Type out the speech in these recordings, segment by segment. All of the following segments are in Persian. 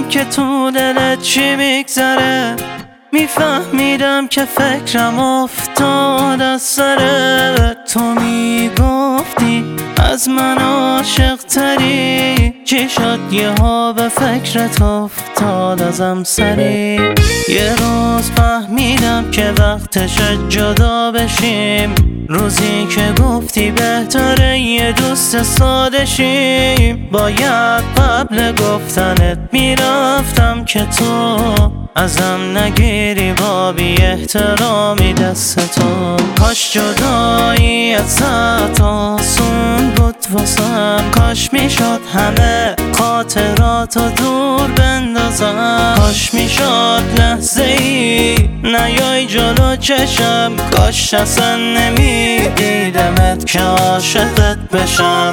که تو دلت چی میگذره، میفهمیدم که فکرم افتاد از سرت. تو میگفتی از من عاشق تری، چی شد یهو به فکرت افتاد ازم سری؟ یه روز فهمیدم که وقتش جدا بشیم، روزی که گفتی بهتره یه دوست ساده شیم. باید قبل گفتنت میرفتم که تو ازم نگیری با بی احترامی دستتو. کاش جدایی ازت آسون بود واسم، کاش میشد همه خاطراتو دور بندازم. کاش میشد لحظه ای نیای جلو چشم، کاش اصلا نمیدیدمت که عاشقت بشم.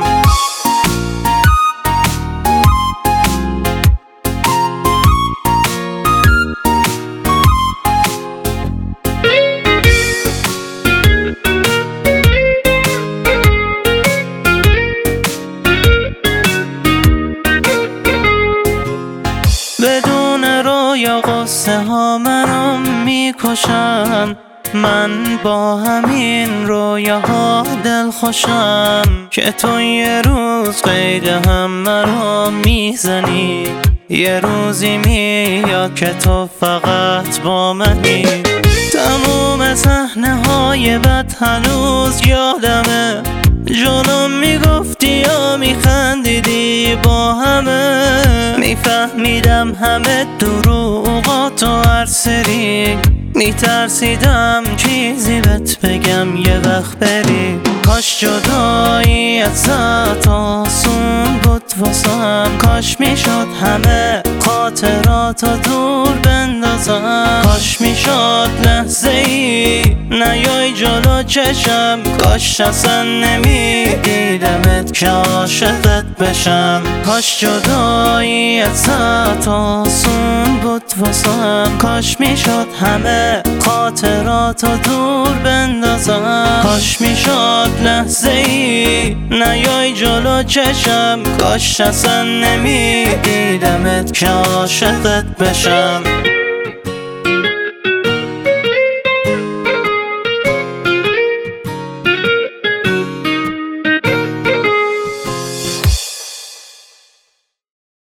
بدون رویا قصه ها منو میکشن، من با همین رویاها دل خوشم که تو یه روز قید هم مرا میزنی. یه روزی میاد که تو فقط با منی. تموم صحنه های بد هنوز یادمه، جلوم میگفتی یا میخندیدی با همه. میفهمیدم همه دروغاتو هر سری، میترسیدم چیزی بهت بگم یه وقت بری. کاش جدایی ازت آسون بود واسم، کاش میشد همه خاطراتو دور بندازم. کاش میشد لحظه ای نیای جلو چشم، کاش اصلا نمیدیدمت که عاشقت بشم. کاش جدایی ازت آسون بود واسم، کاش میشد همه خاطراتو دور بندازم. کاش میشد لحظه ای نیای جلو چشم، کاش اصلا نمیدیدمت که عاشقت بشم.